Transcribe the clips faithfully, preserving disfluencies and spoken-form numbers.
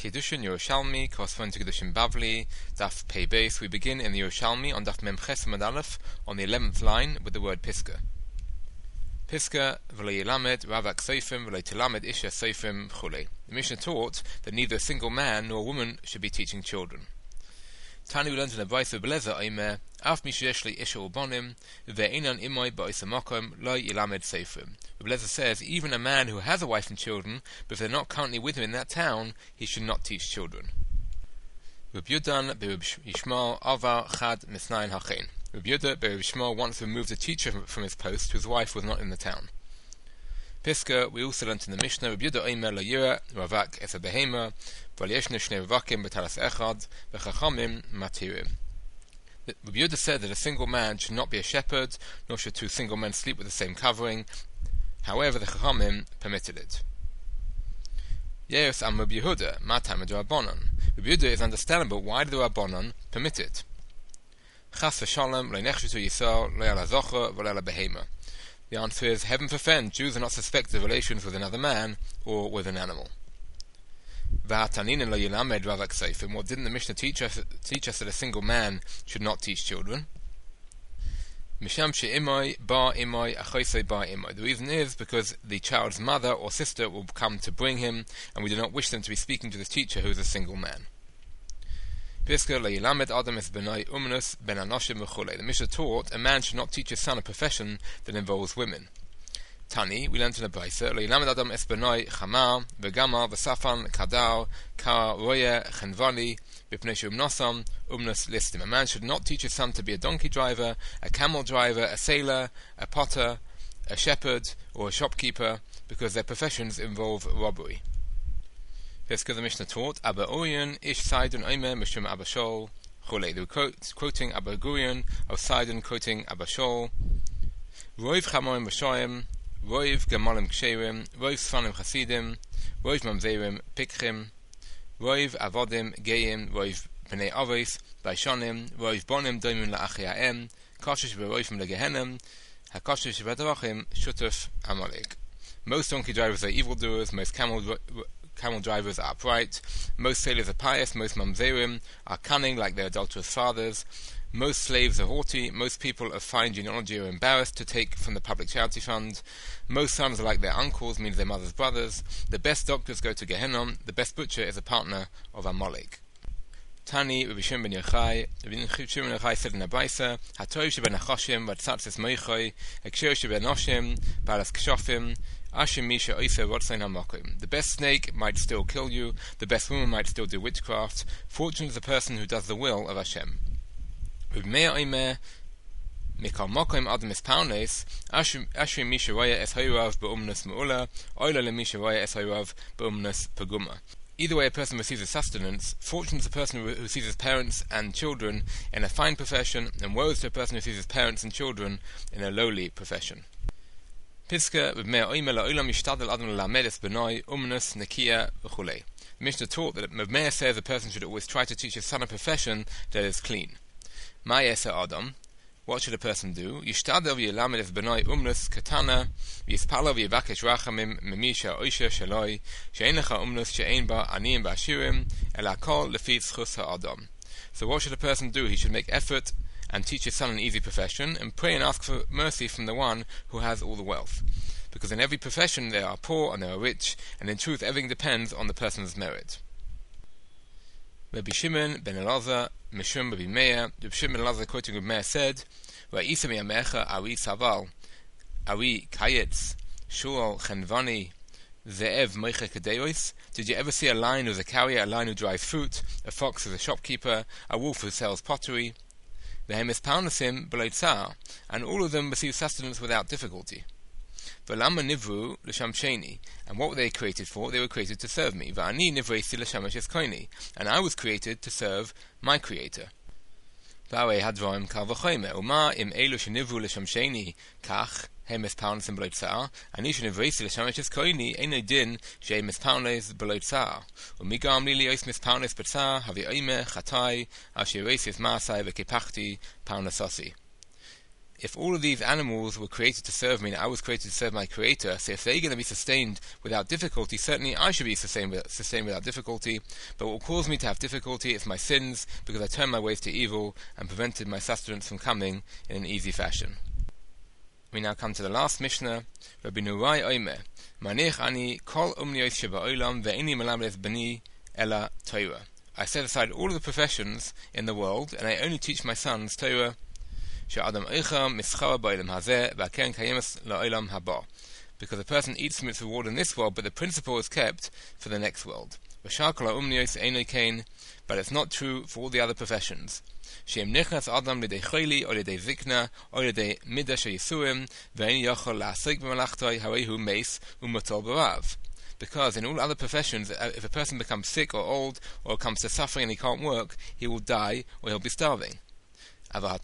Kiddushin Yerushalmi, corresponding to Kiddushin Bavli, Daf Pei Beis. We begin in the Yerushalmi on Daf Mem Ches Amud Aleph on the eleventh line with the word Piska. Piska v'lo yilamed ravak seifim v'lo tilamed isha seifim chulei. The Mishnah taught that neither a single man nor a woman should be teaching children. Tani we learned in the Brayso Belezer Omer, Af Mishesh Isha Ubonim, Ve'inan Imoy Ba'isa Makom, Lo Yilamed Seifim. Belezer says, even a man who has a wife and children, but if they're not currently with him in that town, he should not teach children. Rabbi Yudan Berab Yishmael Avar Chad Misnayin Hachein. Rabbi Yudan Berab Yishmael once removed a teacher from his post whose wife was not in the town. Piska, we also learnt in the Mishnah, Rabbi Yudan Omer Lo Yira Ravak Es Behema, Rabbi Yudan said that a single man should not be a shepherd, nor should two single men sleep with the same covering. However, the Chachamim permitted it. Yes, am Rabbi Yehuda, matam Rabbanon. Rabbi Yehuda is understandable. Why did the Rabbanon permit it? Chas v'shalom lo nechshutu Yisrael lo yala zocher v'lo yala behema. The answer is, heaven forfend, Jews are not suspected of relations with another man or with an animal. What didn't the Mishnah teach us, teach us that a single man should not teach children? The reason is because the child's mother or sister will come to bring him, and we do not wish them to be speaking to this teacher who is a single man. The Mishnah taught a man should not teach his son a profession that involves women. Tani, we learned in the Brayso, Lo yilamed Adam es benoi chamar, v'gamar, v'safan, kadar, kar, roye, chenvali, b'pnei she'umnosam, umnos listim. A man should not teach his son to be a donkey driver, a camel driver, a sailor, a potter, a shepherd, or a shopkeeper, because their professions involve robbery. Piska, the Mishnah taught, Abba Urion, ish Sidon omer, mishum Abba Shol, chulei. They were quote, quoting Abba Gurion of Sidon, quoting Abba Shol. Roiv chamorim v'shoyim, Roiv Gemalim Ksherim, Roiv Sfanim Chasidim, Roiv Mamzerim Pikchim, Roiv Avodim Geim, Roiv Bnei Avis, Baishanim, Roiv Bonim Doimin La'achiaem, Kashish Beroifim Legehenem, Hakashish Bedavachim, Shutuf Amalek. Most donkey drivers are evildoers, most camel, camel drivers are upright, most sailors are pious, most Mamzerim are cunning like their adulterous fathers. Most slaves are haughty, most people of fine genealogy are embarrassed to take from the public charity fund, most sons are like their uncles, means their mother's brothers, the best doctors go to Gehenna, the best butcher is a partner of Amalek. Tani, Rabbi Shimon ben Yochai, Rabbi Shimon ben Yochai said in the Brayso, Hatoiv sheben Achashim, Vatzatzes Moichoi, Ekshir sheben Oshim, Balas Kshofim, Ashim Misha Oisa Rotzain HaMokim. The best snake might still kill you, the best woman might still do witchcraft. Fortunate is the person who does the will of Hashem. With Meir Omer, Mikal Mokim Adam es Paunes, Ashrim Misha Roya es Hoyrav Be'umnus Me'ula, Oila Le Misha Roya es Hoyrav Be'umnus Peguma. Either way a person receives a sustenance, fortunate is the person who sees his parents and children in a fine profession, and woe is to a person who sees his parents and children in a lowly profession. Piska, with Meir Omer La'olam Yishtadel Adam La'lamed es Benoi, Umnus, Nekia, V'chulei. The Mishnah taught that Meir says a person should always try to teach his son a profession that is clean. Ma yesa Adam, what should a person do? Yishtadel v'yilamed es benoi umnus katana, v'yispalo v'yivakesh rachamim memisha oisha shaloi, she'ein lecha umnus she'ein ba aniyim ba'ashirim, ela kol lefi tzchus ha'adam. So what should a person do? He should make effort and teach his son an easy profession, and pray and ask for mercy from the one who has all the wealth. Because in every profession there are poor and there are rich, and in truth everything depends on the person's merit. Rabbi Shimon ben Elazar, Mishum Rabbi Meir, Rabbi Shimon ben Elazar quoting Rabbi Meir said, Va'isa mi'amecha awi saval, awi kayetz, shul chenvani, ze'ev moiche kadeois. Did you ever see a lion who's a carrier, a lion who drives fruit, a fox who's a shopkeeper, a wolf who sells pottery? Vehem espaunasim b'lo tzar, and all of them receive sustenance without difficulty. V'lama nivru l'sham sheni, and what were they created for? They were created to serve me. V'ani nivreisi l'sham eshkoini, and I was created to serve my Creator. V'arei hadvarim kal v'chomer, uma im elu shenivru l'sham sheni kach hem espaunasim b'lo tzar, ani shenivreisi l'sham eshkoini einay din she'em espaunas b'lo tzar. Umigam li li'os espaunas b'tzar havi oimer chatai asher reisi es maasai v'kipachti paunasasi. if all of these animals were created to serve me and I was created to serve my Creator, so if they're going to be sustained without difficulty, certainly I should be sustained, with, sustained without difficulty. But what will cause me to have difficulty is my sins, because I turned my ways to evil and prevented my sustenance from coming in an easy fashion. We now come to the last Mishnah. Rabbi Nurai Omer, Manich ani kol umniyos sheba'olam ve'ini melamed bani ela Torah. I set aside all of the professions in the world, and I only teach my sons Torah. She'adam eicham mischara ba'olam hazeh va'keren kayemes la'olam haba. Because a person eats from its reward in this world, but the principle is kept for the next world. V'shar kol ha'umniyos eino kain, but it's not true for all the other professions. She'em nichnas adam lidei chayli, or lidei zikna, or lidei midah sheyisuim, ve'en yachol la'asik b'malachtoi harehu meis u'motol b'rav. Because in all other professions, if a person becomes sick or old, or comes to suffering and he can't work, he will die, or he'll be starving. The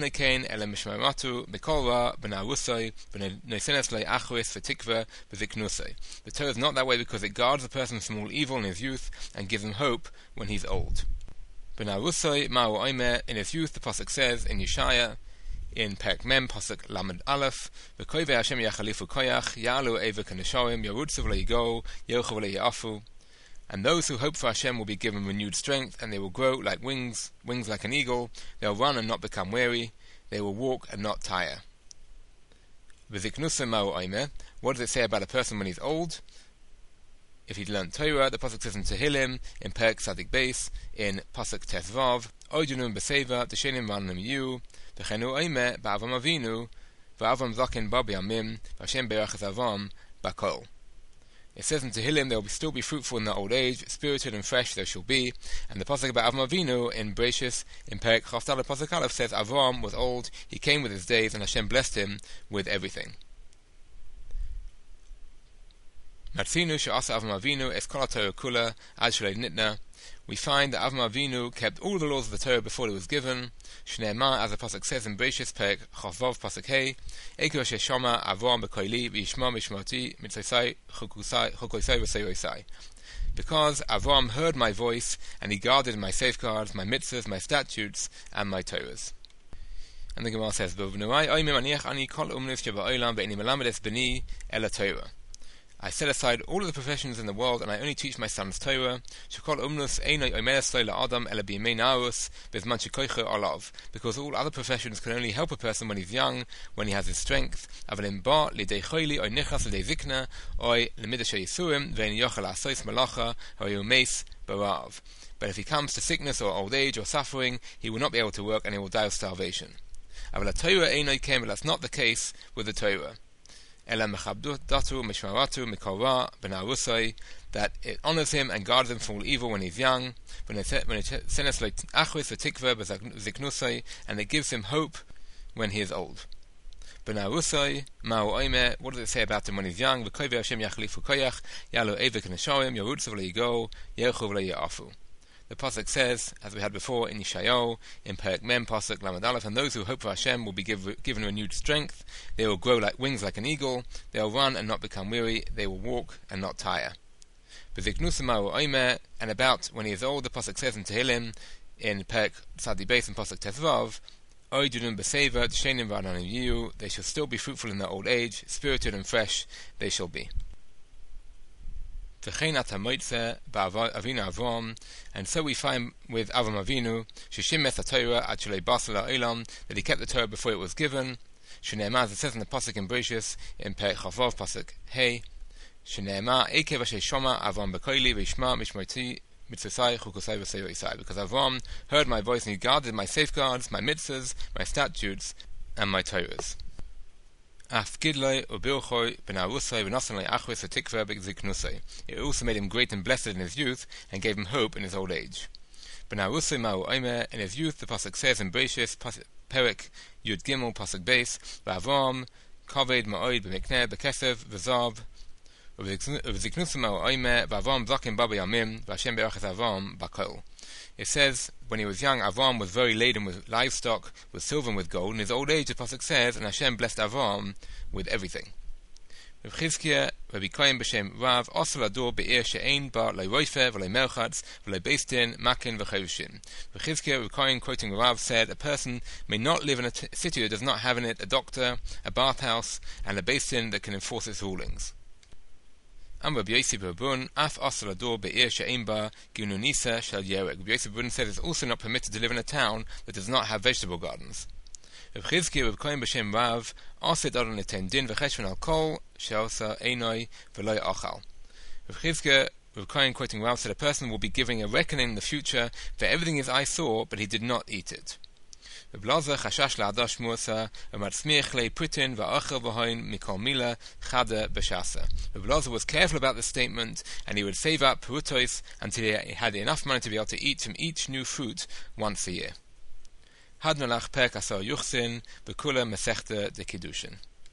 Torah is not that way because it guards a person from all evil in his youth and gives him hope when he's old. In his youth, the pasuk says in Yeshaya, in Perek Mem, pasuk Lamed Aleph, "V'koivei Hashem yachalifu koyach, ya'alu eva k'neshoim, yarutzu v'leigo, yochu v'leiyafu." And those who hope for Hashem will be given renewed strength, and they will grow like wings, wings like an eagle. They'll run and not become weary. They will walk and not tire. V'ziknusa ma'u oimer. What does it say about a person when he's old? If he'd learned Torah, the pasuk says in Tehillim, in Perek Tzadik Beis, in pasuk Tesvav, Oidunum b'seva, t'shenim v'anim yu, v'chenu oimer ba'avam avinu, v'avam zaken ba b'yamim, v'Hashem berach avam b'kol. It says in Tehillim, they will still be fruitful in their old age, spirited and fresh they shall be. And the pasuk about Avram Avinu in Bereshis, in Perek Chafdal pasuk Aleph, says Avram was old, he came with his days, and Hashem blessed him with everything. Matzinu she'asa Avram Avinu es kol haTorah kula ad shelei nitna. We find that Avram Avinu kept all the laws of the Torah before it was given. Shneimah, as the pasuk says in Bereshis, Perek Chavav pasuk Hey, Eiko sheshama Avram b'koili v'yishma mishmati mitzosai chukosai v'seirosai. Because Avram heard my voice and he guarded my safeguards, my mitzvahs, my statutes, and my Torahs. And the Gemara says, "B'vnurai oimim aniach ani kol umnus sheba'olam ve'eni melamed es bani ela Torah." I set aside all of the professions in the world, and I only teach my sons Torah. Shekol umnus einay oimeres lo la'adam ela b'yimei na'arus b'zman shekoicho olav. Because all other professions can only help a person when he's young, when he has his strength. Avalim ba lidei choili oy nichas lidei zikna oy lemidah sheyisuim ve'en yochel asois malacha oy umeis barav. But if he comes to sickness or old age or suffering, he will not be able to work and he will die of starvation. Aval Torah einay kem, but that's not the case with the Torah. That it honors him and guards him from all evil when he's young, and it gives him hope when he is old. What does it say about him when he's young? The pasuk says, as we had before in Yeshayahu, in Perek Mem, pasuk Lamed Aleph, and those who hope for Hashem will be give, given renewed strength. They will grow like wings like an eagle. They will run and not become weary. They will walk and not tire. And about when he is old, the pasuk says in Tehillim, in Perek Tzadik Beis and pasuk Tesvav, they shall still be fruitful in their old age, spirited and fresh they shall be. And so we find with Avram Avinu that he kept the Torah before it was given. As it says in the pasuk in Bereshis, in Perek Chavav pasuk Hey, because Avram heard my voice and he guarded my safeguards, my mitzvahs, my statutes, and my Torahs. It also made him great and blessed in his youth, and gave him hope in his old age. In his youth, the pasuk says in Bereshis, Perek Yud Gimel pasuk Beis, V'Avram kaved ma'od b'mikneh b'kesev v'zav, v'ziknusa ma'oimer v'Avram zaken ba b'yamim v'Hashem berach Avram b'kol. It says, when he was young, Avram was very laden with livestock, with silver and with gold. In his old age, the pasuk says, and Hashem blessed Avram with everything. Rav Chizkiah Rabbi Kohen b'shem Rav osel ador be'ir she'ein bar le'roife v'le'merchatz v'le'beistin makin v'chevushin. V'chizkiah, Rabbi Kohen quoting Rav said, a person may not live in a t- city that does not have in it a doctor, a bathhouse, and a beistin that can enforce its rulings. Am Rabbi Yossi Barbun, af osel ador be'ir she'ein bar ginunisa shel yerek. Rabbi Yossi Barbun said it's also not permitted to live in a town that does not have vegetable gardens. Rabbi Chizkiah, Rabbi Kohen b'shem Rav, asid adon eten din v'cheshvan al kol she'osa einoi v'lo achal. Rabbi Chizkiah, Rabbi Kohen quoting Rav, said a person will be giving a reckoning in the future for everything his eye saw, but he did not eat it. Rabbi Lazar chashash la'adash muasa v'matzmiach le putin v'achel v'hoin mikol mila chada b'shasa. Rabbi Lazar was careful about this statement, and he would save up perutos until he had enough money to be able to eat from each new fruit once a year. Hadnolach perk asar yuchsin b'kula mesechta de kiddushin.